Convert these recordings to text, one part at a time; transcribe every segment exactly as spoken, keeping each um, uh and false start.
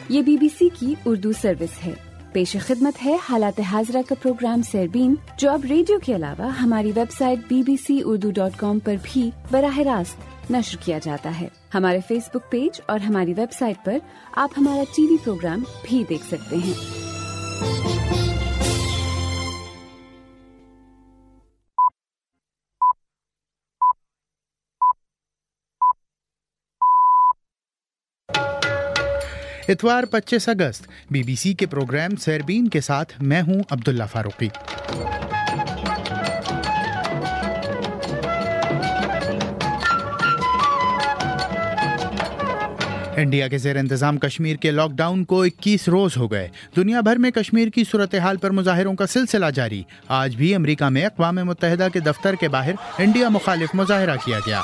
یہ B B سی کی Urdu service ہے. پیش خدمت ہے حالات حاضرہ کا پروگرام سیربین، جو اب ریڈیو کے علاوہ ہماری website B B C Urdu dot com پر بھی براہ راست نشر کیا جاتا ہے. ہمارے فیس بک پیج اور ہماری ویب سائٹ پر آپ ہمارا ٹی وی پروگرام بھی دیکھ سکتے ہیں. اتوار پچیس اگست بی بی سی کے پروگرام سیربین کے ساتھ میں ہوں عبداللہ فاروقی. انڈیا کے زیر انتظام کشمیر کے لاک ڈاؤن کو اکیس روز ہو گئے. دنیا بھر میں کشمیر کی صورتحال پر مظاہروں کا سلسلہ جاری. آج بھی امریکہ میں اقوام متحدہ کے دفتر کے باہر انڈیا مخالف مظاہرہ کیا گیا.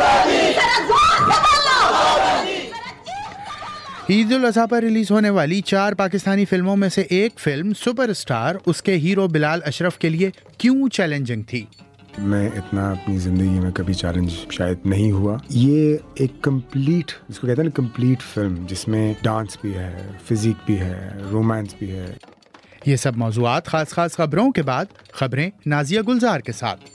عید الاضحیٰ پر ریلیز ہونے والی چار پاکستانی فلموں میں سے ایک فلم سپر اسٹار اس کے ہیرو بلال اشرف کے لیے کیوں چیلنجنگ تھی؟ میں اتنا اپنی زندگی میں کبھی چیلنج شاید نہیں ہوا. یہ ایک کمپلیٹ، جس کو کہتے ہیں نا کمپلیٹ فلم، جس میں ڈانس بھی ہے، فزیک بھی ہے، رومانس بھی ہے. یہ سب موضوعات خاص خاص خبروں کے بعد خبریں نازیہ گلزار کے ساتھ.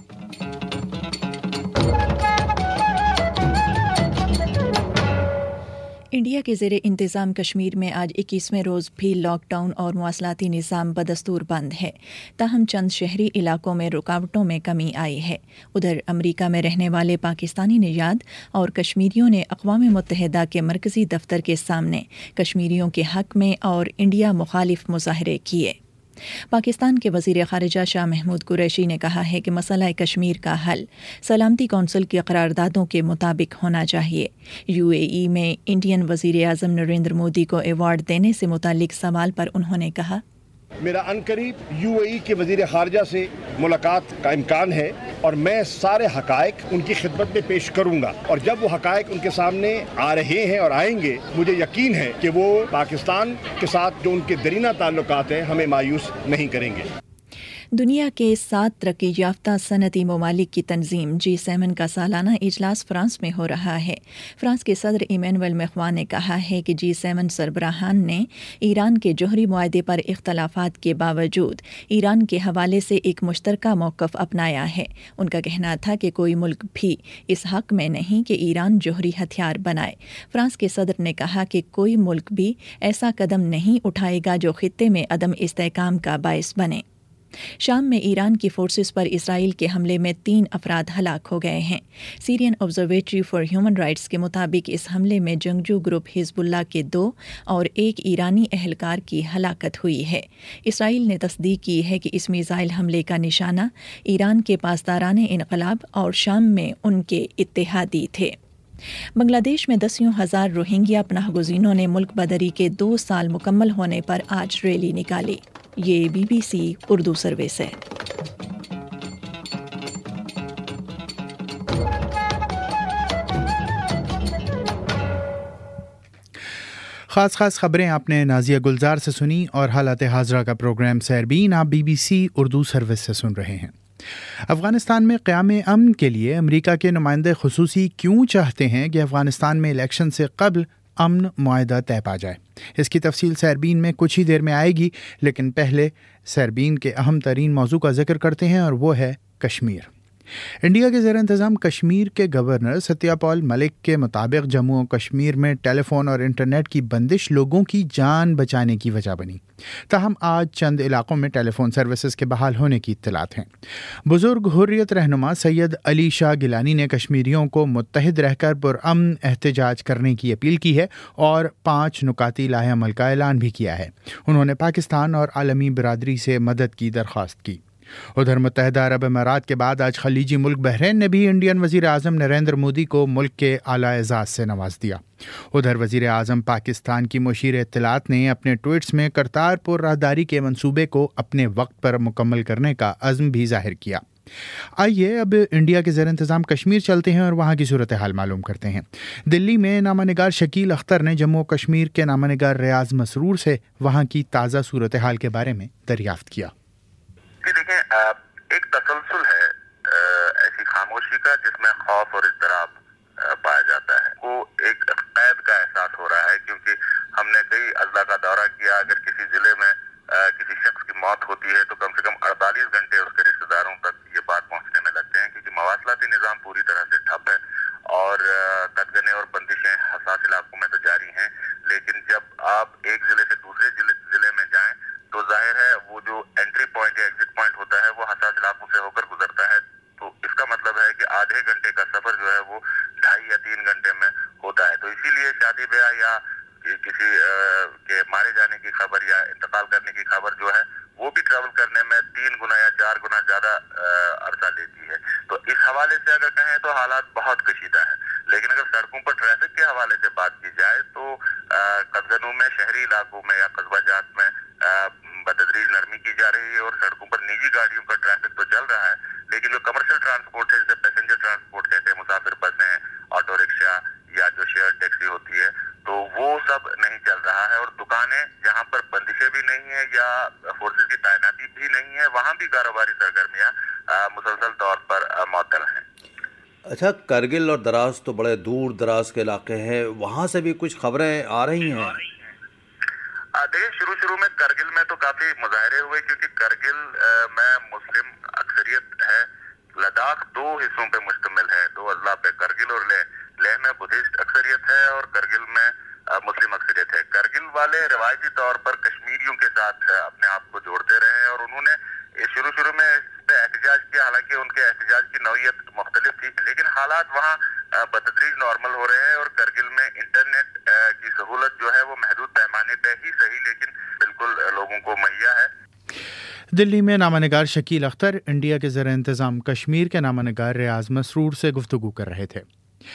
انڈیا کے زیر انتظام کشمیر میں آج اکیسویں روز بھی لاک ڈاؤن اور مواصلاتی نظام بدستور بند ہے. تاہم چند شہری علاقوں میں رکاوٹوں میں کمی آئی ہے. ادھر امریکہ میں رہنے والے پاکستانی نژاد اور کشمیریوں نے اقوام متحدہ کے مرکزی دفتر کے سامنے کشمیریوں کے حق میں اور انڈیا مخالف مظاہرے کیے. پاکستان کے وزیر خارجہ شاہ محمود قریشی نے کہا ہے کہ مسئلہ کشمیر کا حل سلامتی کونسل کی قراردادوں کے مطابق ہونا چاہیے. یو اے ای میں انڈین وزیر اعظم نریندر مودی کو ایوارڈ دینے سے متعلق سوال پر انہوں نے کہا، میرا عنقریب یو اے ای کے وزیر خارجہ سے ملاقات کا امکان ہے اور میں سارے حقائق ان کی خدمت میں پیش کروں گا، اور جب وہ حقائق ان کے سامنے آ رہے ہیں اور آئیں گے، مجھے یقین ہے کہ وہ پاکستان کے ساتھ جو ان کے دیرینہ تعلقات ہیں ہمیں مایوس نہیں کریں گے. دنیا کے سات ترقی یافتہ صنعتی ممالک کی تنظیم جی سیون کا سالانہ اجلاس فرانس میں ہو رہا ہے. فرانس کے صدر ایمینوئل میخواں نے کہا ہے کہ جی سیون سربراہان نے ایران کے جوہری معاہدے پر اختلافات کے باوجود ایران کے حوالے سے ایک مشترکہ موقف اپنایا ہے. ان کا کہنا تھا کہ کوئی ملک بھی اس حق میں نہیں کہ ایران جوہری ہتھیار بنائے. فرانس کے صدر نے کہا کہ کوئی ملک بھی ایسا قدم نہیں اٹھائے گا جو خطے میں عدم استحکام کا باعث بنے. شام میں ایران کی فورسز پر اسرائیل کے حملے میں تین افراد ہلاک ہو گئے ہیں. Syrian observatory for human rights کے مطابق اس حملے میں جنگجو گروپ حزب اللہ کے دو اور ایک ایرانی اہلکار کی ہلاکت ہوئی ہے. اسرائیل نے تصدیق کی ہے کہ اس میزائل حملے کا نشانہ ایران کے پاسداران انقلاب اور شام میں ان کے اتحادی تھے. بنگلہ دیش میں دسیوں ہزار روہنگیا پناہ گزینوں نے ملک بدری کے دو سال مکمل ہونے پر آج ریلی نکالی. یہ B B C Urdu service ہے. خاص خاص خبریں آپ نے نازیہ گلزار سے سنی اور حالات حاضرہ کا پروگرام سیربین آپ B B C Urdu service سے سن رہے ہیں. افغانستان میں قیام امن کے لیے امریکہ کے نمائندے خصوصی کیوں چاہتے ہیں کہ افغانستان میں الیکشن سے قبل امن معاہدہ طے پا جائے؟ اس کی تفصیل سیربین میں کچھ ہی دیر میں آئے گی، لیکن پہلے سیربین کے اہم ترین موضوع کا ذکر کرتے ہیں اور وہ ہے کشمیر. انڈیا کے زیر انتظام کشمیر کے گورنر ستیہ پال ملک کے مطابق جموں و کشمیر میں ٹیلی فون اور انٹرنیٹ کی بندش لوگوں کی جان بچانے کی وجہ بنی. تاہم آج چند علاقوں میں ٹیلی فون سروسز کے بحال ہونے کی اطلاعات ہیں. بزرگ حریت رہنما سید علی شاہ گیلانی نے کشمیریوں کو متحد رہ کر پرامن احتجاج کرنے کی اپیل کی ہے اور پانچ نکاتی لائحہ عمل کا اعلان بھی کیا ہے. انہوں نے پاکستان اور عالمی برادری سے مدد کی درخواست کی. ادھر متحدہ عرب امارات کے بعد آج خلیجی ملک بحرین نے بھی انڈین وزیر اعظم نریندر مودی کو ملک کے اعلیٰ اعزاز سے نواز دیا. ادھر وزیر اعظم پاکستان کی مشیر اطلاعات نے اپنے ٹویٹس میں کرتارپور راہداری کے منصوبے کو اپنے وقت پر مکمل کرنے کا عزم بھی ظاہر کیا. آئیے اب انڈیا کے زیر انتظام کشمیر چلتے ہیں اور وہاں کی صورتحال معلوم کرتے ہیں. دلی میں نامہ نگار شکیل اختر نے جموں و کشمیر کے نامہ نگار ریاض مسرور سے وہاں کی تازہ صورتحال کے بارے میں دریافت کیا. دیکھیں، ایک تسلسل ہے ایسی خاموشی کا جس میں خوف اور اضطراب پایا جاتا ہے. وہ ایک قید کا احساس ہو رہا ہے کیونکہ ہم نے کئی اضلاع یا کسی کے مارے جانے کی خبر یا انتقال کرنے کی خبر جو ہے وہ بھی ٹریول کرنے میں تین گنا یا چار گنا زیادہ عرصہ لیتی ہے. تو اس حوالے سے اگر کہیں تو حالات بہت کشیدہ ہیں. لیکن اگر سڑکوں پر ٹریفک کے حوالے سے بات کی جائے تو قبضنوں میں شہری علاقوں میں یا قصبہ جات میں بتدریج نرمی کی جا رہی ہے اور سڑکوں پر نجی گاڑیوں کا ٹریفک تو چل رہا ہے, لیکن جو کمرشل ٹرانسپورٹ ہے جیسے پیسنجر ٹرانسپورٹ کہتے ہیں, مسافر بسیں, آٹو رکشا یا جو شیئر ٹیکسی ہوتی ہے, تو وہ سب نہیں چل رہا ہے. اور دکانیں جہاں پر بندشیں بھی نہیں ہیں یا فورسز کی تعیناتی بھی نہیں ہے وہاں بھی کاروباری سرگرمیاں مسلسل طور پر معطل ہیں. اچھا, کرگل اور دراز تو بڑے دور دراز کے علاقے ہیں, وہاں سے بھی کچھ خبریں آ رہی ہیں؟ دیکھیں, شروع شروع میں کرگل میں تو کافی مظاہرے ہوئے کیونکہ کرگل میں مسلم اکثریت ہے. لداخ دو حصوں پہ مشتمل ہے, دو اضلاع پہ, کرگل اور لیہ. لیہ میں بدھسٹ اکثریت ہے اور کرگل میں مسلم اکثریت ہے. کرگل والے روایتی طور پر کشمیریوں کے ساتھ اپنے آپ کو جوڑتے رہے ہیں اور انہوں نے شروع شروع میں اس پہ احتجاج کیا, حالانکہ ان کے احتجاج کی نوعیت مختلف تھی, لیکن حالات وہاں بتدریج نارمل ہو رہے ہیں اور کرگل میں انٹرنیٹ کی سہولت جو ہے وہ محدود پیمانے پہ ہی صحیح لیکن بالکل لوگوں کو مہیا ہے. دلی میں نامہ نگار شکیل اختر انڈیا کے زیر انتظام کشمیر کے نامہ نگار ریاض مسرور سے گفتگو کر رہے تھے.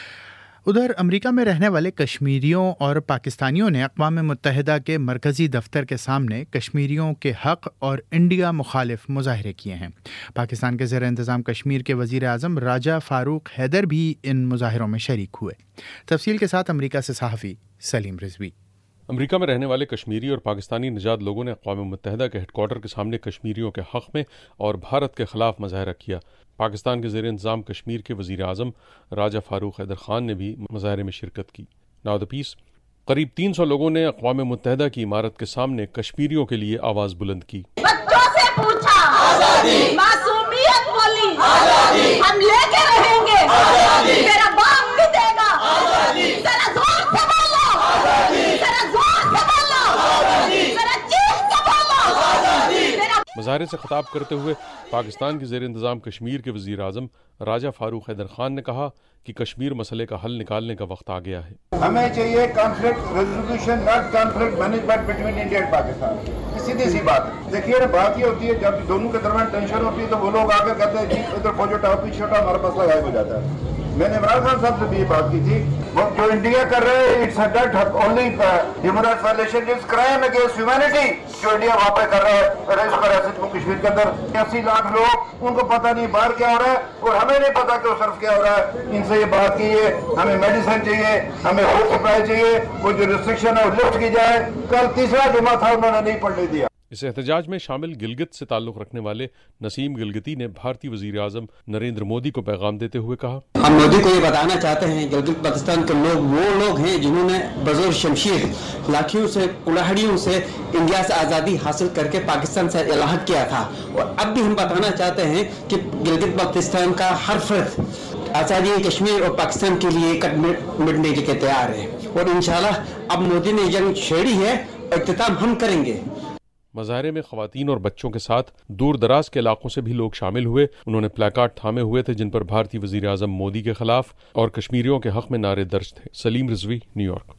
ادھر امریکہ میں رہنے والے کشمیریوں اور پاکستانیوں نے اقوام متحدہ کے مرکزی دفتر کے سامنے کشمیریوں کے حق اور انڈیا مخالف مظاہرے کیے ہیں. پاکستان کے زیر انتظام کشمیر کے وزیر اعظم راجہ فاروق حیدر بھی ان مظاہروں میں شریک ہوئے. تفصیل کے ساتھ امریکہ سے صحافی سلیم رضوی. امریکہ میں رہنے والے کشمیری اور پاکستانی نژاد لوگوں نے اقوام متحدہ کے ہیڈ کوارٹر کے سامنے کشمیریوں کے حق میں اور بھارت کے خلاف مظاہرہ کیا. پاکستان کے زیر انتظام کشمیر کے وزیر اعظم راجہ فاروق حیدر خان نے بھی مظاہرے میں شرکت کی. Now the peace. قریب تین سو لوگوں نے اقوام متحدہ کی عمارت کے سامنے کشمیریوں کے لیے آواز بلند کی. بچوں سے پوچھا آزادی, معصومیت بولی آزادی, ہم لے کے رہیں گے آزادی, میرا باپ بھی دے گا آزادی, ذرا زور سے بولو آزادی, ذرا زور سے بولو آزادی, ذرا چیخ کے بولو آزادی. مظاہرے سے خطاب کرتے ہوئے پاکستان کے زیر انتظام کشمیر کے وزیر اعظم راجہ فاروق حیدر خان نے کہا کہ کشمیر مسئلے کا حل نکالنے کا وقت آ گیا ہے. ہمیں چاہیے conflict resolution, not conflict management between India and Pakistan. سیدھی سی بات ہے. دیکھیے بات یہ ہوتی ہے جب دونوں کے درمیان ٹینشن ہوتی ہے تو وہ لوگ آگے کہتے ہیں جی ادھر فوجو ٹاپ پیچھے ہٹا, ہمارا مسئلہ غائب ہو جاتا ہے. میں نے عمران خان صاحب سے بھی یہ بات کی تھی, وہ جو انڈیا کر رہے ہیں it's that only human rights violation, it's crime against humanity جو انڈیا وہاں پہ کر رہا ہے رئیس کر رہا ہے کشمیر کے اندر. اسی لاکھ لوگ ان کو پتہ نہیں باہر کیا ہو رہا ہے اور ہمیں نہیں پتا کہ صرف کیا ہو رہا ہے. ان سے یہ بات کی ہے ہمیں میڈیسن چاہیے, ہمیں فوڈ سپلائی چاہیے, وہ جو ریسٹرکشن ہے وہ لفٹ کی جائے. کل تیسرا جمعہ تھا انہوں نے نہیں پڑھنے دیا. اس احتجاج میں شامل گلگت سے تعلق رکھنے والے نسیم گلگتی نے بھارتی وزیر اعظم نریندر مودی کو پیغام دیتے ہوئے کہا, ہم مودی کو یہ بتانا چاہتے ہیں گلگت پاکستان کے لوگ وہ لوگ ہیں جنہوں نے بزور شمشیر لاٹھیوں سے کلاہڑیوں سے انڈیا سے آزادی حاصل کر کے پاکستان سے الحاق کیا تھا, اور اب بھی ہم بتانا چاہتے ہیں کہ گلگت پاکستان کا ہر فرد آزادی کشمیر اور پاکستان کے لیے مٹنے کے لیے تیار ہے, اور انشاءاللہ اب مودی نے جنگ چھیڑی ہے, اختتام ہم کریں گے. مظاہرے میں خواتین اور بچوں کے ساتھ دور دراز کے علاقوں سے بھی لوگ شامل ہوئے. انہوں نے پلیکارڈ تھامے ہوئے تھے جن پر بھارتی وزیر اعظم مودی کے خلاف اور کشمیریوں کے حق میں نعرے درج تھے. Salim Rizvi, New York.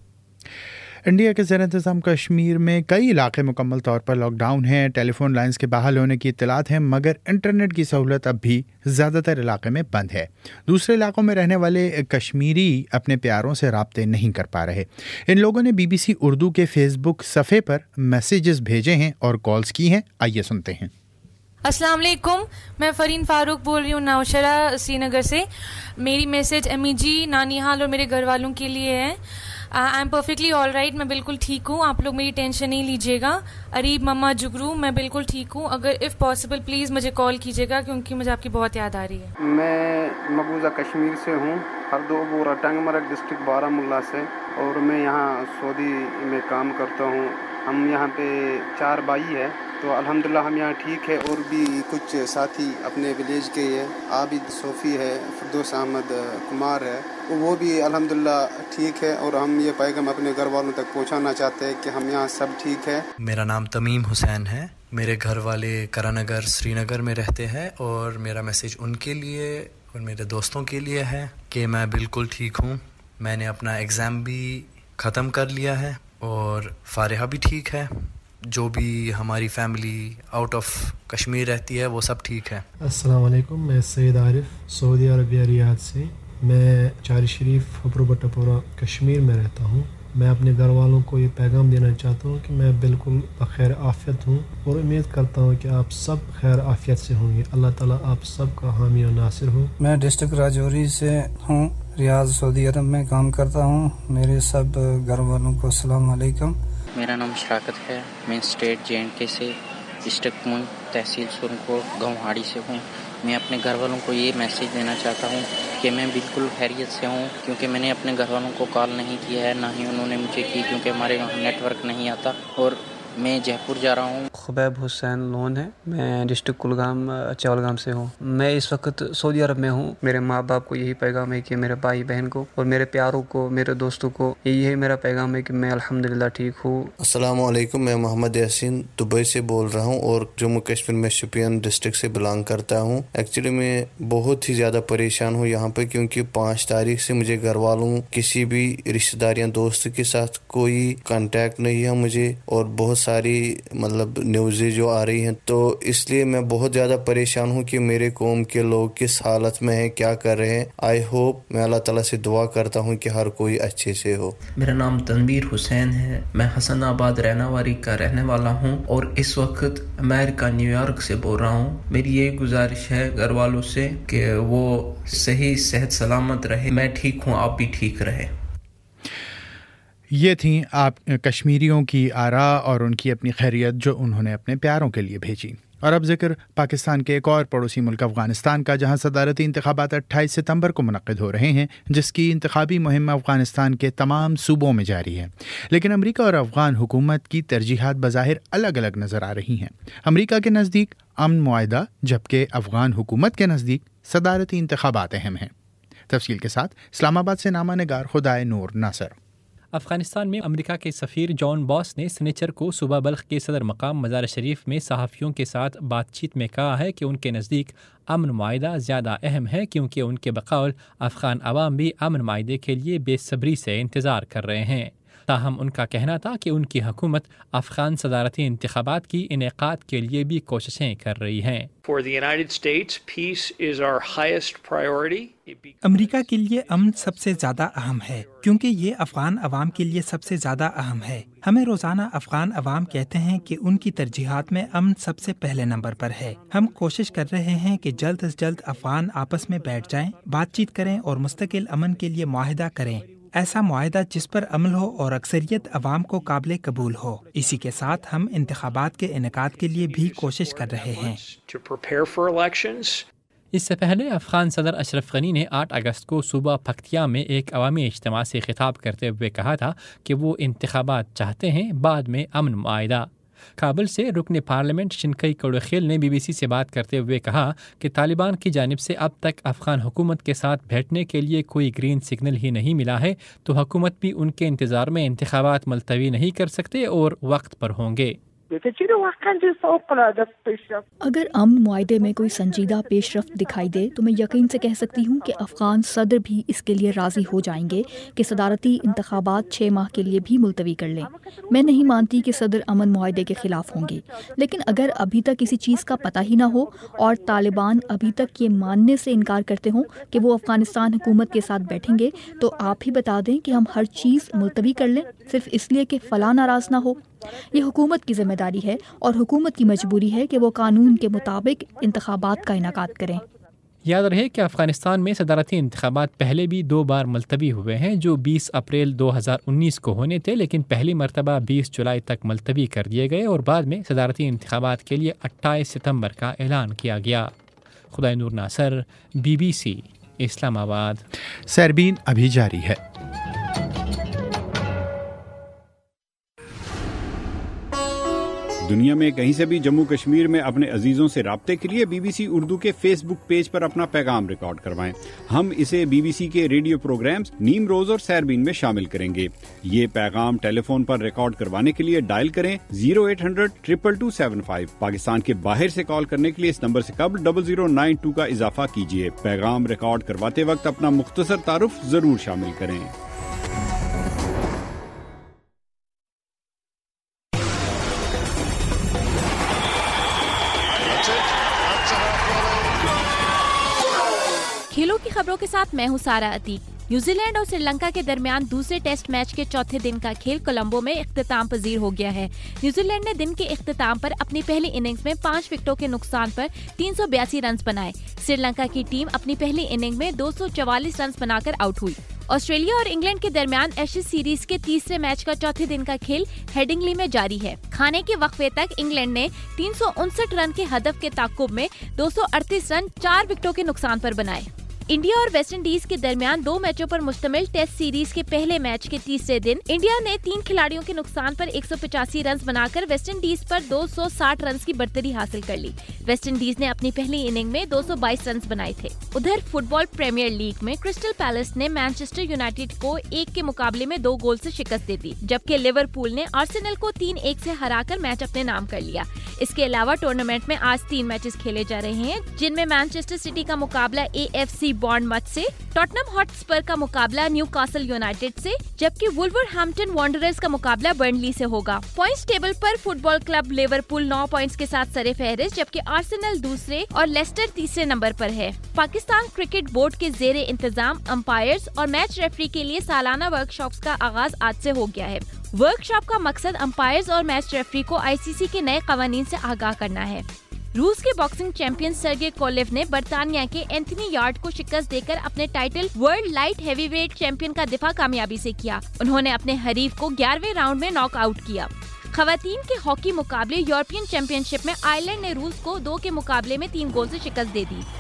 India کے زیر انتظام کشمیر میں کئی علاقے مکمل طور پر لاک ڈاؤن ہیں. ٹیلی فون لائنز کے بحال ہونے کی اطلاعات ہیں, مگر انٹرنیٹ کی سہولت اب بھی زیادہ تر علاقے میں بند ہے. دوسرے علاقوں میں رہنے والے کشمیری اپنے پیاروں سے رابطے نہیں کر پا رہے. ان لوگوں نے بی بی سی اردو کے فیس بک صفحے پر میسیجز بھیجے ہیں اور کالز کی ہیں. آئیے سنتے ہیں. السلام علیکم, میں فرین فاروق بول رہی ہوں نوشہرہ سری نگر سے. میری میسیج امی جی, نانی حال اور میرے گھر والوں کے لیے ہے. I am perfectly all right, میں بالکل ٹھیک ہوں, آپ لوگ میری ٹینشن نہیں لیجیے گا. اریب مما جگرو, میں بالکل ٹھیک ہوں. اگر اف پاسبل پلیز مجھے کال کیجیے گا کیونکہ مجھے آپ کی بہت یاد آ رہی ہے. میں مقبوضہ کشمیر سے ہوں, ہردو بورہ ٹنگ مرگ ڈسٹرکٹ بارہمولہ سے, اور میں یہاں سعودی میں کام کرتا ہوں. ہم یہاں پہ چار بھائی ہیں تو الحمدللہ ہم یہاں ٹھیک ہے, اور بھی کچھ ساتھی اپنے ولیج کے ہیں. عابد صوفی ہے, فردوس احمد کمار ہے, وہ بھی الحمدللہ ٹھیک ہے, اور ہم یہ پیغام اپنے گھر والوں تک پہنچانا چاہتے ہیں کہ ہم یہاں سب ٹھیک ہے. میرا نام تمیم حسین ہے, میرے گھر والے کرانگر سری نگر میں رہتے ہیں, اور میرا میسیج ان کے لیے اور میرے دوستوں کے لیے ہے کہ میں بالکل ٹھیک ہوں. میں نے اپنا ایگزام بھی ख़त्म कर लिया है और फारिहा भी ठीक है, जो भी हमारी फैमिली आउट ऑफ कश्मीर रहती है वो सब ठीक है। अस्सलाम वालेकुम, मैं Syed Arif Saudi Arabia Riyadh से। मैं चार शरीफ हब्रुबटपुरा कश्मीर में रहता हूँ। मैं अपने घर वालों को ये पैगाम देना चाहता हूँ कि मैं बिल्कुल बखैर आफियत हूँ और उम्मीद करता हूँ कि आप सब खैर आफियत से होंगे। अल्लाह ताला आप सब का हामी और नासिर हो। मैं डिस्ट्रिक्ट राजौरी से हूँ, रियाद सऊदी अरब में काम करता हूँ। मेरे सब घर वालों को अस्सलाम वालेकुम। मेरा नाम शराकत है, मैं स्टेट जे एंड के से डिस्ट्रिक्ट मुन तहसील सुरनकोट गाँव हाड़ी से हूँ। मैं अपने घर वालों को ये मैसेज देना चाहता हूँ कि मैं बिल्कुल खैरियत से हूँ, क्योंकि मैंने अपने घर वालों को कॉल नहीं किया है, ना ही उन्होंने मुझे की, क्योंकि हमारे वहाँ नेटवर्क नहीं आता और मैं जयपुर जा रहा हूँ। खुबैब हुसैन लोन है, मैं डिस्ट्रिक्ट कुलगाम चौलगाम से हूँ। मैं इस वक्त सऊदी अरब में हूँ। मेरे माँ बाप को यही पैगाम है कि मेरे भाई बहन को और मेरे प्यारों को, मेरे दोस्तों को यही मेरा पैगाम है कि मैं अल्हम्दुलिल्लाह ठीक हूँ। अस्सलाम वालेकुम, मैं मोहम्मद यासीन दुबई से बोल रहा हूँ और जम्मू कश्मीर में शोपियान डिस्ट्रिक्ट से बिलोंग करता हूँ। एक्चुअली मैं बहुत ही ज़्यादा परेशान हूँ यहाँ पर, क्योंकि पाँच तारीख से मुझे घर वालों किसी भी रिश्तेदार या दोस्त के साथ कोई कांटेक्ट नहीं है मुझे, और बहुत सारी मतलब न्यूज़ें जो आ रही हैं, तो इसलिए मैं बहुत ज़्यादा परेशान हूँ कि मेरे कौम के लोग किस हालत में हैं, क्या कर रहे हैं। आई होप, मैं अल्लाह ताला से दुआ करता हूँ कि हर कोई अच्छे से हो। मेरा नाम तनवीर हुसैन है, मैं हसनाबाद रहनावारी का रहने वाला हूँ और इस वक्त अमेरिका न्यूयॉर्क से बोल रहा हूँ। मेरी ये गुजारिश है घर वालों से कि वो सही सेहत सलामत रहे, मैं ठीक हूँ, आप भी ठीक रहे। ये थी आप कश्मीरियों की आरा और उनकी अपनी खैरियत जो उन्होंने अपने प्यारों के लिए भेजी। और अब जिक्र पाकिस्तान के एक और पड़ोसी मुल्क अफ़गानिस्तान का, जहां सदारती इंतखाबात अट्ठाईस सितंबर को मुनक़्क़िद हो रहे हैं, जिसकी इंतखाबी मुहिम अफ़गानिस्तान के तमाम सूबों में जारी है। लेकिन अमरीका और अफ़गान हुकूमत की तरजीहात बज़ाहिर अलग अलग नज़र आ रही हैं। अमरीका के नज़दीक अमन मुआहदा, जबकि अफ़गान हुकूमत के नज़दीक सदारती इंतखाबात अहम हैं। तफसील के साथ इस्लामाबाद से नामा निगार खुदाए नूर नासर। अफ़गानिस्तान में अमेरिका के सफ़ीर जॉन बॉस ने सनीचर को सुबह बल्ख के सदर मकाम मज़ार शरीफ में सहाफ़ियों के साथ बातचीत में कहा है कि उनके नज़दीक अमन मुआहदा ज़्यादा अहम है, क्योंकि उनके बक़ौल अफ़गान अवाम भी अमन मुआहदे के लिए बेसब्री से इंतज़ार कर रहे हैं। ताहम उनका कहना था कि उनकी हुकूमत अफ़गान सदारती इंतखाबात की इनेकाद के लिए भी कोशिशें कर रही हैं। अमेरिका के लिए अमन सबसे ज़्यादा अहम है, क्योंकि ये अफ़गान अवाम के लिए सबसे ज़्यादा अहम है। हमें रोज़ाना अफ़गान अवाम कहते हैं कि उनकी तरजीहात में अमन सबसे पहले नंबर पर है। हम कोशिश कर रहे हैं कि जल्द अज जल्द अफ़गान आपस में बैठ जाएं, बातचीत करें और मुस्तकिल अमन के लिए मुआहिदा करें। ऐसा मुआहिदा जिस पर अमल हो और अक्सरियत अवाम को काबिल कबूल हो। इसी के साथ हम इंतखाबात के इनेकाद के लिए भी कोशिश कर रहे हैं। इससे पहले अफ़गान सदर अशरफ गनी ने आठ अगस्त को सूबा पख्तिया में एक अवामी इज्तिमा से खिताब करते हुए कहा था कि वो इंतखाबात चाहते हैं, बाद में अमन मुआहिदा। काबुल से रुकन पार्लियामेंट शिनकई कौड़खेल ने बीबीसी से बात करते हुए कहा कि तालिबान की जानिब से अब तक अफ़गान हुकूमत के साथ बैठने के लिए कोई ग्रीन सिग्नल ही नहीं मिला है, तो हुकूमत भी उनके इंतज़ार में इंतखाबात मुलतवी नहीं कर सकते और वक्त पर होंगे। अगर अमन मुआहदे में कोई संजीदा पेशरफ्त दिखाई दे तो मैं यकीन से कह सकती हूँ कि अफ़गान सदर भी इसके लिए राज़ी हो जाएंगे कि सदारती इंतखाबात छः माह के लिए भी मुलतवी कर लें। मैं नहीं मानती कि सदर अमन मुआहदे के ख़िलाफ़ होंगे, लेकिन अगर अभी तक किसी चीज़ का पता ही ना हो और तालिबान अभी तक ये मानने से इनकार करते हों कि वो अफ़गानिस्तान हुकूमत के साथ बैठेंगे, तो आप ही बता दें कि हम हर चीज़ मुलतवी कर लें सिर्फ इसलिए कि फ़लाँ नाराज़ ना हो। ये हुकूमत की जिम्मेदारी है और हुकूमत की मजबूरी है कि वो कानून के मुताबिक इंतखाबात का इनेकाद करें। याद रहे कि अफ़गानिस्तान में सदारती इंतखाबात पहले भी दो बार मुलतवी हुए हैं, जो बीस अप्रैल दो हज़ार उन्नीस को होने थे, लेकिन पहली मरतबा बीस जुलाई तक मुलतवी कर दिए गए और बाद में सदारती इंतखाबात के लिए अट्ठाईस सितंबर का ऐलान किया गया। Khuda Noor Nasir, B B C, Islamabad. Sairbeen अभी जारी है। दुनिया में कहीं से भी जम्मू कश्मीर में अपने अजीजों से राब्ते के लिए बीबीसी उर्दू के फेसबुक पेज पर अपना पैगाम रिकॉर्ड करवाएं। हम इसे बीबीसी के रेडियो प्रोग्राम्स नीम रोज और सैरबीन में शामिल करेंगे। ये पैगाम टेलीफोन पर रिकॉर्ड करवाने के लिए डायल करें zero eight hundred triple two seven five. Pakistan के बाहर से कॉल करने के लिए इस नंबर से कबल डबल जीरो नाइन टू का इजाफा कीजिए। पैगाम रिकॉर्ड करवाते वक्त अपना मुख्तसर तारुफ जरूर शामिल करें। के साथ मैं हूं सारा अतीक। न्यूजीलैंड और श्रीलंका के दरमियान दूसरे टेस्ट मैच के चौथे दिन का खेल कोलंबो में इख्तिताम पजीर हो गया है। न्यूजीलैंड ने दिन के इख्तिताम पर अपनी पहली इनिंग्स में पाँच विकेटों के नुकसान पर तीन सौ बयासी रन बनाए। श्रीलंका की टीम अपनी पहली इनिंग में दो सौ चवालीस रन बनाकर आउट हुई। ऑस्ट्रेलिया और इंग्लैंड के दरमियान एशेज सीरीज के तीसरे मैच का चौथे दिन का खेल हेडिंगली में जारी है। खाने के वक्फे तक इंग्लैंड ने तीन सौ उनसठ रन के हदफ के ताकुब में दो सौ अड़तीस रन चार विकेटों के नुकसान पर बनाए। इंडिया और वेस्ट इंडीज के दरमियान दो मैचों पर मुश्तमिल टेस्ट सीरीज के पहले मैच के तीसरे दिन इंडिया ने तीन खिलाड़ियों के नुकसान पर एक सौ पचासी रन बनाकर वेस्ट इंडीज पर दो सौ साठ रन की बढ़तरी हासिल कर ली। वेस्ट इंडीज ने अपनी पहली इनिंग में दो सौ बाईस रन बनाए थे। उधर फुटबॉल प्रीमियर लीग में क्रिस्टल पैलेस ने मैनचेस्टर यूनाइटेड को एक के मुकाबले में दो गोल से शिकस्त दे दी, जबकि लिवरपूल ने आर्सेनल को तीन एक से हराकर मैच अपने नाम कर लिया। इसके अलावा टूर्नामेंट में आज तीन मैचेस खेले जा रहे हैं, जिनमें मैनचेस्टर सिटी का मुकाबला एएफसी बॉर्नमथ से, टॉटनहम हॉटस्पर का मुकाबला न्यूकासल यूनाइटेड से, जबकि वुल्वरहैम्पटन वांडरर्स का मुकाबला बर्नली से होगा। पॉइंट्स टेबल पर फुटबॉल क्लब लिवरपूल नौ पॉइंट्स के साथ सरे फहरिस्त, जबकि आर्सेनल दूसरे और लेस्टर तीसरे नंबर पर है। पाकिस्तान क्रिकेट बोर्ड के जेरे इंतजाम अंपायर्स और मैच रेफरी के लिए सालाना वर्कशॉप्स का आगाज आज से हो गया है। वर्कशॉप का मकसद अंपायर्स और मैच रेफरी को आईसीसी के नए कवानीन से आगाह करना है। रूस के बॉक्सिंग चैंपियन सर्गे कोलेव ने बर्तानिया के एंथनी यार्ड को शिकस्त देकर अपने title world light heavyweight champion का दिफा कामयाबी से किया। उन्होंने अपने हरीफ को ग्यारहवें राउंड में नॉक आउट किया। खवातीन के हॉकी मुकाबले यूरोपियन चैंपियनशिप में आयरलैंड ने रूस को दो के मुकाबले में तीन गोल से शिकस्त दे दी।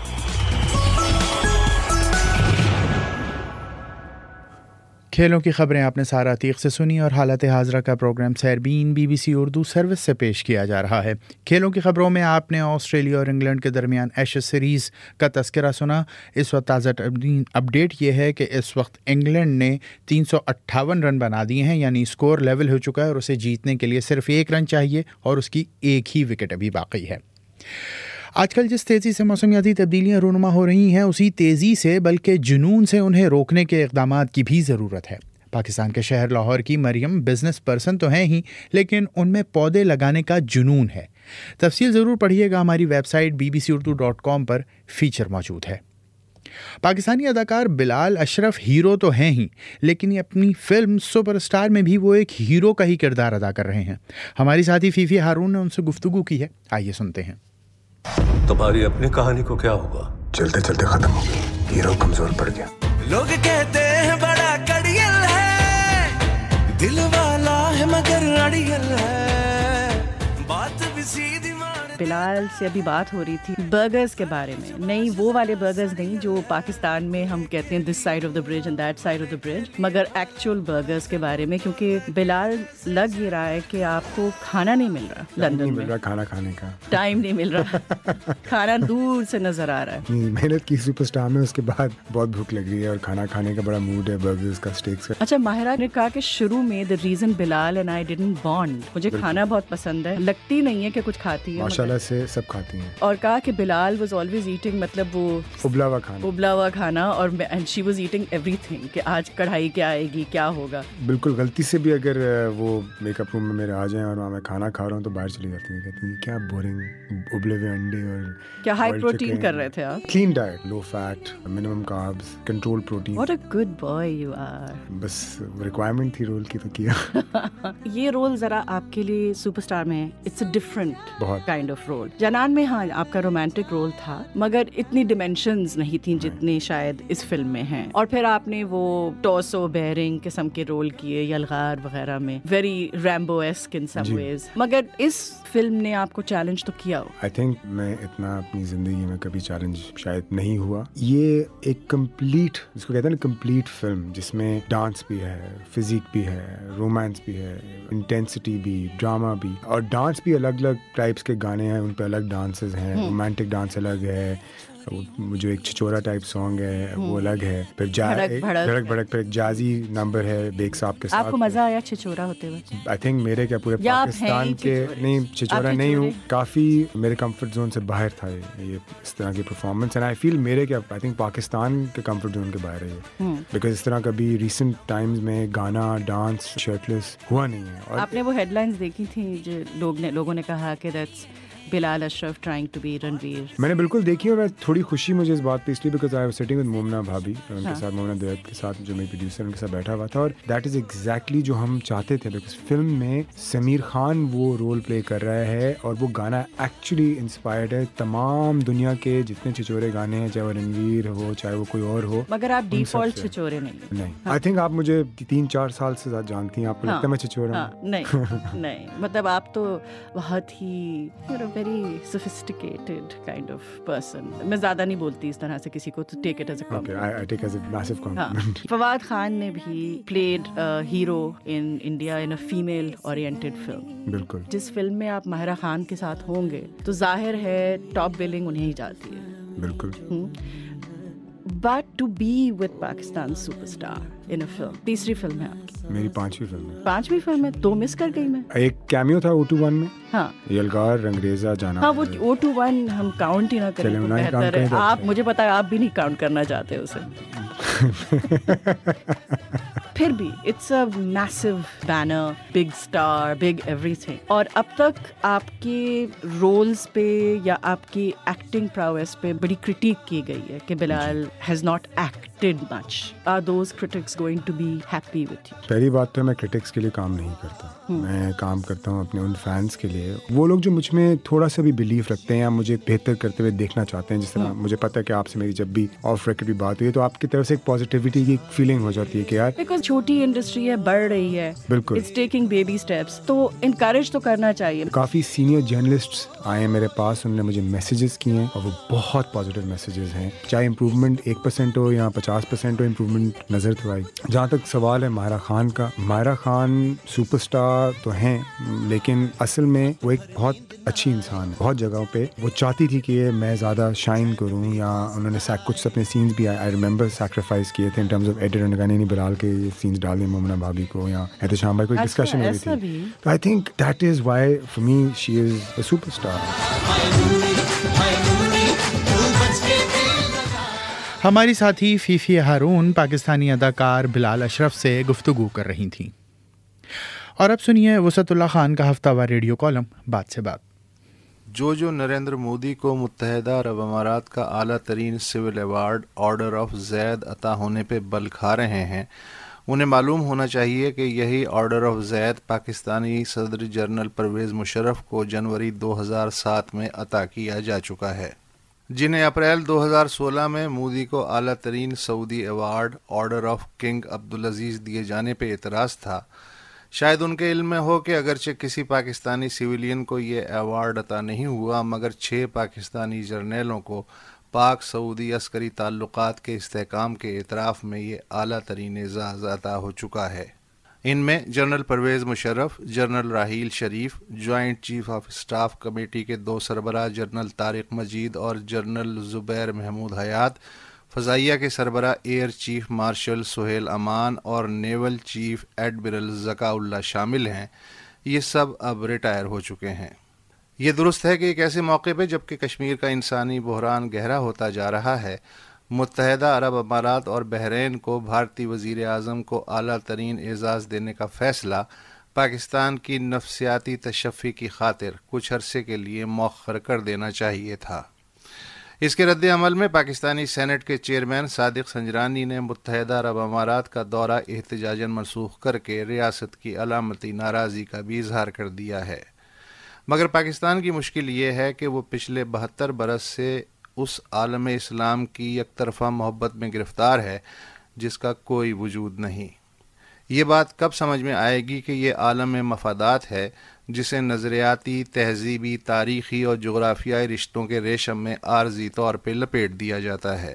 खेलों की खबरें आपने सारा अतीक से सुनी और हालत हाजरा का programme Sairbeen BBC Urdu service से पेश किया जा रहा है। खेलों की खबरों में आपने ऑस्ट्रेलिया और इंग्लैंड के दरमियान एशेज सीरीज़ का तस्करा सुना। इस वक्त ताज़ा अपडेट ये है कि इस वक्त इंग्लैंड ने तीन सौ अट्ठावन रन बना दिए हैं, यानी स्कोर लेवल हो चुका है और उसे जीतने के लिए सिर्फ एक रन चाहिए और उसकी एक ही विकेट अभी बाकी है। आजकल जिस तेज़ी से मौसमियाती तब्दीलियाँ रूनुमा हो रही हैं, उसी तेज़ी से बल्कि जुनून से उन्हें रोकने के इक़दामात की भी ज़रूरत है। पाकिस्तान के शहर लाहौर की मरियम बिजनेस पर्सन तो हैं ही, लेकिन उनमें पौधे लगाने का जुनून है। तफसील ज़रूर पढ़िएगा, हमारी website B B C Urdu dot com पर फीचर मौजूद है। पाकिस्तानी अदाकार बिलाल अशरफ हीरो तो हैं ही, लेकिन अपनी फिल्म सुपरस्टार में भी वो एक हीरो का ही किरदार अदा कर रहे हैं। हमारी साथी फीफी हारून ने उनसे गुफ्तगू की है, आइए सुनते हैं। तुम्हारी अपनी कहानी को क्या हुआ? चलते चलते खत्म हो गया, हीरो कमजोर पड़ गया। लोग कहते हैं बड़ा कड़ियल है, दिल वाला है मगर अड़ियल है, बात भी सीधी मार। बिलाल से अभी बात हो रही थी बर्गर्स के बारे में, नहीं वो वाले बर्गर्स नहीं जो पाकिस्तान में हम कहते हैं this side of the bridge and that side of the bridge, मगर एक्चुअल बर्गर्स के बारे में, क्योंकि बिलाल लग ये रहा है कि आपको खाना नहीं मिल रहा लंदन में, मिल रहा खाना खाने का टाइम नहीं मिल रहा खाना दूर से नजर आ रहा है। मेहनत की सुपरस्टार में, उसके बाद बहुत भूख लग रही है और खाना खाने का बड़ा मूड है, बर्गर्स का, स्टेक्स का। अच्छा, माहिरा ने कहा कि शुरू में the reason Bilal and I didn't bond, मुझे खाना बहुत पसंद है, लगती नहीं है कि कुछ खाती है, माशाल्लाह से सब खाती हैं। और कहा कि बिलाल वाज ऑलवेज ईटिंग, मतलब वो उबला हुआ खाना उबला हुआ खाना और and she was eating everything, कि आज कढ़ाई क्या आएगी, क्या होगा। बिल्कुल गलती से भी अगर वो मेकअप रूम में मेरे आ जाएं और वहाँ मैं खाना खा रहा हूँ तो बाहर चली जाती है, कहती हैं क्या बोरिंग उबले हुए अंडे और क्या हाई प्रोटीन कर रहे थे आप? Clean diet, low fat, minimum carbs, control protein. What a good boy you are. बस रिक्वायरमेंट थी रोल की तो किया। ये रोल जरा आपके लिए सुपरस्टार में it's a different kind of role. जनान में हाँ आपका रोमांटिक रोल था, मगर इतनी डिमेंशंस नहीं थी जितनी शायद इस फिल्म में हैं। और फिर आपने वो टॉर्सो बेयरिंग किस्म के रोल किए यलगार वगैरह में, very Rambo-esque in some ways, मगर इस फिल्म ने आपको चैलेंज तो किया हो। आई थिंक मैं इतना अपनी जिंदगी में कभी चैलेंज शायद नहीं हुआ। ये एक कंप्लीट, जिसको कहते हैं ना कंप्लीट फिल्म, जिसमें डांस भी है, फिजिक भी है, रोमांस भी है, इंटेंसिटी भी, ड्रामा भी, और डांस भी अलग अलग टाइप्स के गाने हैं, उन पे अलग डांसेस हैं, रोमांटिक डांस अलग है, जो एक छिछोरा टाइप सॉन्ग है वो अलग है, फिर धड़क भड़क, फिर एक जाजी नंबर है बेग साहब के साथ। आपको मजा आया छिछोरा होते हुए? आई थिंक मेरे क्या पूरे पाकिस्तान के, नहीं छिछोरा नहीं हूँ, काफ़ी मेरे कंफर्ट जोन से बाहर था ये इस तरह की परफॉर्मेंस, एंड आई फील मेरे क्या आई थिंक पाकिस्तान के कंफर्ट जोन के बाहर है ये, बिकॉज इस तरह कभी रिसेंट टाइम्स में गाना डांस शर्टलेस हुआ नहीं है। और आपने वो हेडलाइंस देखी थी जो लोग ने लोगों ने कहा कि that's Bilal Ashraf trying to be Ranveer. मैंने बिल्कुल देखी और थोड़ी खुशी मुझे इस बात पे इसलिए because I was sitting with Momina भाभी, उनके साथ मोमना देवत के साथ जो मेरी प्रोड्यूसर उनके साथ बैठा हुआ था, और दैट इज़ एग्जैक्टली जो हम चाहते थे बिकॉज फिल्म में समीर खान वो रोल प्ले कर रहा है और वो गाना एक्चुअली इंस्पायर्ड है तमाम दुनिया के जितने छिछोरे गाने हैं, चाहे वो रणवीर हो चाहे वो कोई और हो. मगर आप डिफॉल्ट छिछोरे नहीं. नहीं, आई थिंक आप मुझे तीन चार साल से ज़्यादा जानती हैं, आपको लगता है मैं छिछोरा हूँ? नहीं नहीं, मतलब आप तो बहुत ही very sophisticated kind of person. मैं ज़्यादा नहीं बोलती इस तरह से किसी को, तो take it as a compliment. Okay, I, I take it as a massive compliment. Fawad Khan ने भी played a hero in India in a female oriented film. बिल्कुल. जिस फिल्म में आप माहिरा खान के साथ होंगे तो जाहिर है टॉप बिलिंग उन्हें ही जाती है. बिल्कुल. But to be with Pakistan superstar in a film. तीसरी फिल्म है आपकी. मेरी पांचवी फिल्म है. पांचवी फिल्म है, दो मिस कर गई मैं. एक कैमियो था ओ टू वन में. हाँ. यलगार, रंगरेजा, जाना. हाँ, वो ओ टू वन हम काउंट ही ना करें तो बेहतर है. आप मुझे पता है आप भी नहीं काउंट करना चाहते उसे. फिर भी it's a massive banner, big star, big everything. और अब तक आपके रोल्स पे या आपकी एक्टिंग प्रोवेस पे बड़ी क्रिटिक की गई है कि Bilal has not acted much. Are those critics going to be happy with you? पहली बात तो मैं क्रिटिक्स के लिए काम नहीं करता. मैं काम करता हूँ अपने उन फैंस के लिए, वो लोग जो मुझ में थोड़ा सा भी बिलीफ रखते हैं या मुझे बेहतर करते हुए देखना चाहते हैं. जिस तरह मुझे पता है कि आपसे मेरी जब भी ऑफ रेकॉर्ड भी बात हुई है तो आपकी तरफ से एक पॉजिटिविटी की फीलिंग हो जाती है कि यार बिकॉज छोटी इंडस्ट्री है, बढ़ रही है. बिल्कुल. इट्स टेकिंग बेबी स्टेप्स, तो इनकरेज तो करना चाहिए. काफ़ी सीनियर जर्नलिस्ट्स आए हैं मेरे पास, उन्होंने मुझे मैसेजेस किए हैं और वो बहुत पॉजिटिव मैसेजेस हैं. चाहे इम्प्रूवमेंट एक परसेंट हो या पचास परसेंट हो, इम्प्रूवमेंट नज़र तो आई. जहाँ तक सवाल है माहिरा खान का, माहिरा खान सुपरस्टार तो हैं लेकिन असल में वो एक बहुत अच्छी इंसान है. बहुत जगहों पे वो चाहती थी कि ये मैं ज़्यादा शाइन करूँ, या उन्होंने कुछ अपने सीन्स भी आई रिमेंबर सैक्रिफाइस किए थे इन टर्म्स ऑफ एडिटर. उन्होंने नहीं बिलाल के ये सीन्स डाल दिए मोमना भाभी को या एहतशाम भाई को, डिस्कशन हो रही थी. तो I think that is why for me she is a superstar. हमारी साथी फीफी हारून पाकिस्तानी अदाकार बिलाल अशरफ से गुफ्तगू कर रही थीं. और अब सुनिए वसतुल्लाह खान का हफ्तावार रेडियो कॉलम बात से बात. जो जो नरेंद्र मोदी को मुत्तहदा अरब अमारात का आला तरीन civil award order of Zayed अता होने पे बल खा रहे हैं, उन्हें मालूम होना चाहिए कि यही ऑर्डर ऑफ जैद पाकिस्तानी सदर जनरल परवेज़ मुशर्रफ को जनवरी दो हज़ार सात में अता किया जा चुका है. जिन्हें अप्रैल दो हज़ार सोलह में मोदी को आला तरीन सऊदी award order of king Abdul Aziz दिए जाने पे एतराज़ था. शायद उनके इल्म में हो कि अगरचे किसी पाकिस्तानी सिविलियन को ये अवार्ड अता नहीं हुआ, मगर छः पाकिस्तानी जर्नलों को पाक सऊदी अस्करी ताल्लुकात के इस्तेहकाम के एतराफ़ में ये आला तरीन एज़ाज़ अता हो चुका है. इनमें general Pervez Musharraf, general Raheel Sharif, joint chief of staff committee के दो सरबराह जनरल तारिक मजीद और जनरल ज़ुबैर महमूद हयात, फ़ज़ाइया के सरबराह air chief marshal Sohail Aman और नेवल चीफ एडमिरल ज़काउल्लाह शामिल हैं. ये सब अब रिटायर हो चुके हैं. ये दुरुस्त है कि एक ऐसे मौके पर जबकि कश्मीर का इंसानी बहरान गहरा होता जा रहा है, मुत्तहदा अरब अमारात और बहरीन को भारतीय वज़ीर आज़म को आला तरीन एज़ाज़ देने का फ़ैसला पाकिस्तान की नफसियाती तशफ़ी की खातिर कुछ अरसे के लिए मौखर कर देना चाहिए था. इसके रद्द अमल में पाकिस्तानी सेनेट के चेयरमैन सादिक संजरानी ने मुत्तहदा अरब अमारात का दौरा एहतजाजन मनसूख करके रियासत की अलामती नाराज़गी का भी इजहार कर दिया है. मगर पाकिस्तान की मुश्किल ये है कि वो पिछले बहत्तर बरस से उस आलम इस्लाम की एक तरफा मोहब्बत में गिरफ़्तार है जिसका कोई वजूद नहीं. ये बात कब समझ में आएगी कि ये आलम मफादात है जिसे नज़रियाती, तहजीबी, तारीख़ी और जोग्राफियाई रिश्तों के रेशम में आर्जी तौर पर लपेट दिया जाता है.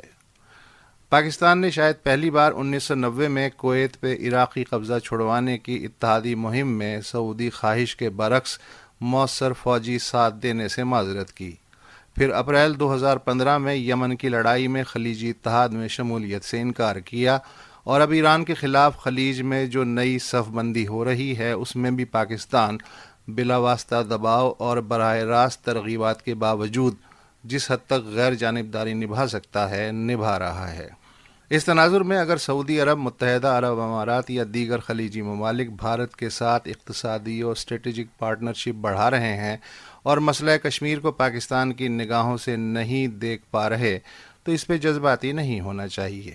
पाकिस्तान ने शायद पहली बार उन्नीस सौ नब्बे में कुवैत पे इराक़ी कब्ज़ा छुड़वाने की इत्तेहादी मुहिम में सऊदी ख्वाहिश के बरक्स मौसर फ़ौजी साथ देने से माजरत की. फिर अप्रैल दो हज़ार पंद्रह में यमन की लड़ाई में खलीजी इत्तेहाद में शमूलियत से इनकार किया और अब ईरान के ख़िलाफ़ खलीज में जो नई सफ़बंदी हो रही है उसमें भी पाकिस्तान बिलावास्ता दबाव और बराह रास्त तरगीबात के बावजूद जिस हद तक गैर जानिबदारी निभा सकता है निभा रहा है. اس تناظر میں اگر سعودی عرب، متحدہ عرب امارات یا دیگر خلیجی ممالک بھارت کے ساتھ اقتصادی اور اسٹریٹجک پارٹنرشپ بڑھا رہے ہیں اور مسئلہ کشمیر کو پاکستان کی نگاہوں سے نہیں دیکھ پا رہے تو اس پہ جذباتی نہیں ہونا چاہیے.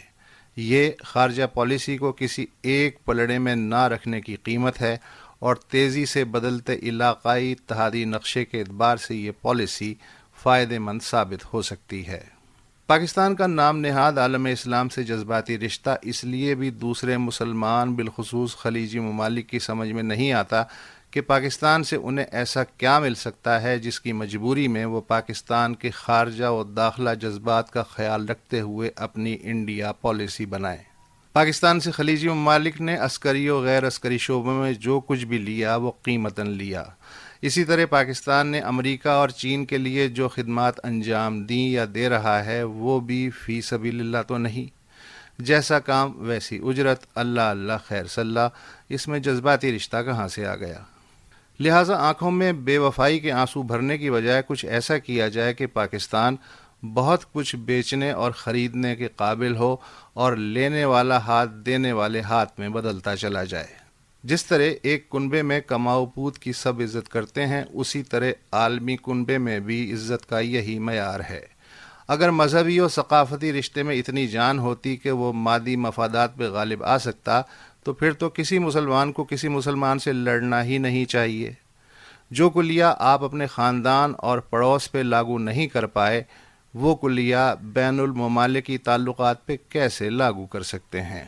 یہ خارجہ پالیسی کو کسی ایک پلڑے میں نہ رکھنے کی قیمت ہے اور تیزی سے بدلتے علاقائی اتحادی نقشے کے اعتبار سے یہ پالیسی فائدہ مند ثابت ہو سکتی ہے. پاکستان کا نام نہاد عالم اسلام سے جذباتی رشتہ اس لیے بھی دوسرے مسلمان بالخصوص خلیجی ممالک کی سمجھ میں نہیں آتا کہ پاکستان سے انہیں ایسا کیا مل سکتا ہے جس کی مجبوری میں وہ پاکستان کے خارجہ و داخلہ جذبات کا خیال رکھتے ہوئے اپنی انڈیا پالیسی بنائیں. پاکستان سے خلیجی ممالک نے عسکری و غیر عسکری شعبوں میں جو کچھ بھی لیا وہ قیمتاً لیا. اسی طرح پاکستان نے امریکہ اور چین کے لیے جو خدمات انجام دیں یا دے رہا ہے وہ بھی فی سبیل اللہ تو نہیں. جیسا کام ویسی اجرت، اللہ اللہ خیر صلاح. اس میں جذباتی رشتہ کہاں سے آ گیا؟ لہٰذا آنکھوں میں بے وفائی کے آنسو بھرنے کی بجائے کچھ ایسا کیا جائے کہ پاکستان بہت کچھ بیچنے اور خریدنے کے قابل ہو اور لینے والا ہاتھ دینے والے ہاتھ میں بدلتا چلا جائے. جس طرح ایک کنبے میں کماؤ پوت کی سب عزت کرتے ہیں، اسی طرح عالمی کنبے میں بھی عزت کا یہی معیار ہے. اگر مذہبی اور ثقافتی رشتے میں اتنی جان ہوتی کہ وہ مادی مفادات پہ غالب آ سکتا تو پھر تو کسی مسلمان کو کسی مسلمان سے لڑنا ہی نہیں چاہیے. جو کلیہ آپ اپنے خاندان اور پڑوس پہ لاگو نہیں کر پائے وہ کلیہ بین الممالکی تعلقات پہ کیسے لاگو کر سکتے ہیں؟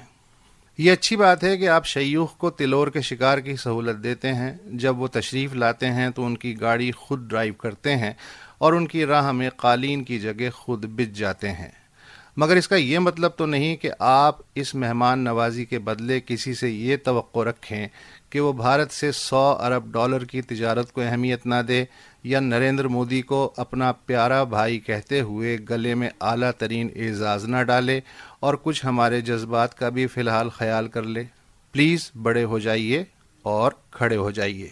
یہ اچھی بات ہے کہ آپ شیوخ کو تلور کے شکار کی سہولت دیتے ہیں. جب وہ تشریف لاتے ہیں تو ان کی گاڑی خود ڈرائیو کرتے ہیں اور ان کی راہ میں قالین کی جگہ خود بچ جاتے ہیں. مگر اس کا یہ مطلب تو نہیں کہ آپ اس مہمان نوازی کے بدلے کسی سے یہ توقع رکھیں کہ وہ بھارت سے سو ارب ڈالر کی تجارت کو اہمیت نہ دے یا نریندر مودی کو اپنا پیارا بھائی کہتے ہوئے گلے میں اعلیٰ ترین اعزاز نہ ڈالے اور کچھ ہمارے جذبات کا بھی فی الحال خیال کر لے. پلیز بڑے ہو جائیے اور کھڑے ہو جائیے.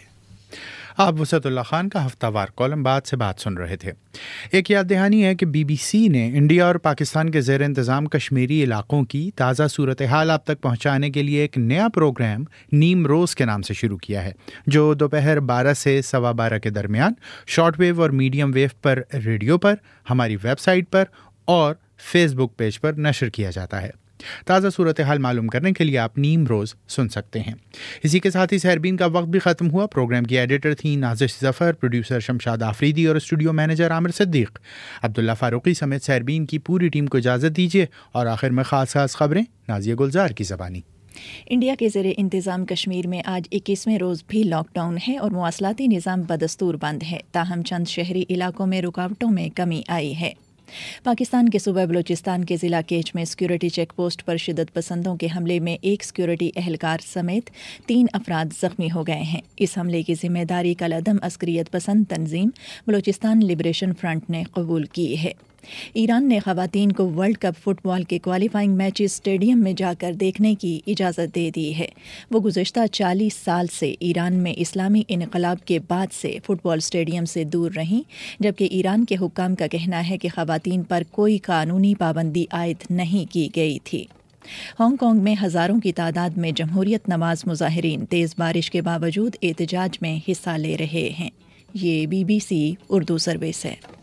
آپ وسعت اللہ خان کا ہفتہ وار کالم بعد سے بات سن رہے تھے. ایک یاد دہانی ہے کہ بی بی سی نے انڈیا اور پاکستان کے زیر انتظام کشمیری علاقوں کی تازہ صورتحال آپ تک پہنچانے کے لیے ایک نیا پروگرام نیم روز کے نام سے شروع کیا ہے، جو دوپہر بارہ سے سوا بارہ کے درمیان شارٹ ویو اور میڈیم ویو پر ریڈیو پر، ہماری ویب سائٹ پر اور فیس بک پیج پر نشر کیا جاتا ہے. تازہ صورتحال معلوم کرنے کے لیے آپ نیم روز سن سکتے ہیں. اسی کے ساتھ ہی سحربین کا وقت بھی ختم ہوا. پروگرام کی ایڈیٹر تھیں نازش ظفر، پروڈیوسر شمشاد آفریدی اور اسٹوڈیو مینیجر عامر صدیق. عبداللہ فاروقی سمیت سحربین کی پوری ٹیم کو اجازت دیجیے اور آخر میں خاص خاص خبریں نازیہ گلزار کی زبانی. انڈیا کے زیر انتظام کشمیر میں آج اکیسویں روز بھی لاک ڈاؤن ہے اور مواصلاتی نظام بدستور بند ہے. تاہم چند شہری علاقوں میں رکاوٹوں میں کمی آئی ہے. پاکستان کے صوبہ بلوچستان کے ضلع کیچ میں سیکورٹی چیک پوسٹ پر شدت پسندوں کے حملے میں ایک سیکورٹی اہلکار سمیت تین افراد زخمی ہو گئے ہیں. اس حملے کی ذمہ داری کالعدم عسکریت پسند تنظیم بلوچستان لبریشن فرنٹ نے قبول کی ہے. ایران نے خواتین کو ورلڈ کپ فٹ بال کے کوالیفائنگ میچز اسٹیڈیم میں جا کر دیکھنے کی اجازت دے دی ہے. وہ گزشتہ چالیس سال سے ایران میں اسلامی انقلاب کے بعد سے فٹ بال اسٹیڈیم سے دور رہیں، جبکہ ایران کے حکام کا کہنا ہے کہ خواتین پر کوئی قانونی پابندی عائد نہیں کی گئی تھی. ہانگ کانگ میں ہزاروں کی تعداد میں جمہوریت نواز مظاہرین تیز بارش کے باوجود احتجاج میں حصہ لے رہے ہیں. یہ B B C Urdu service ہے.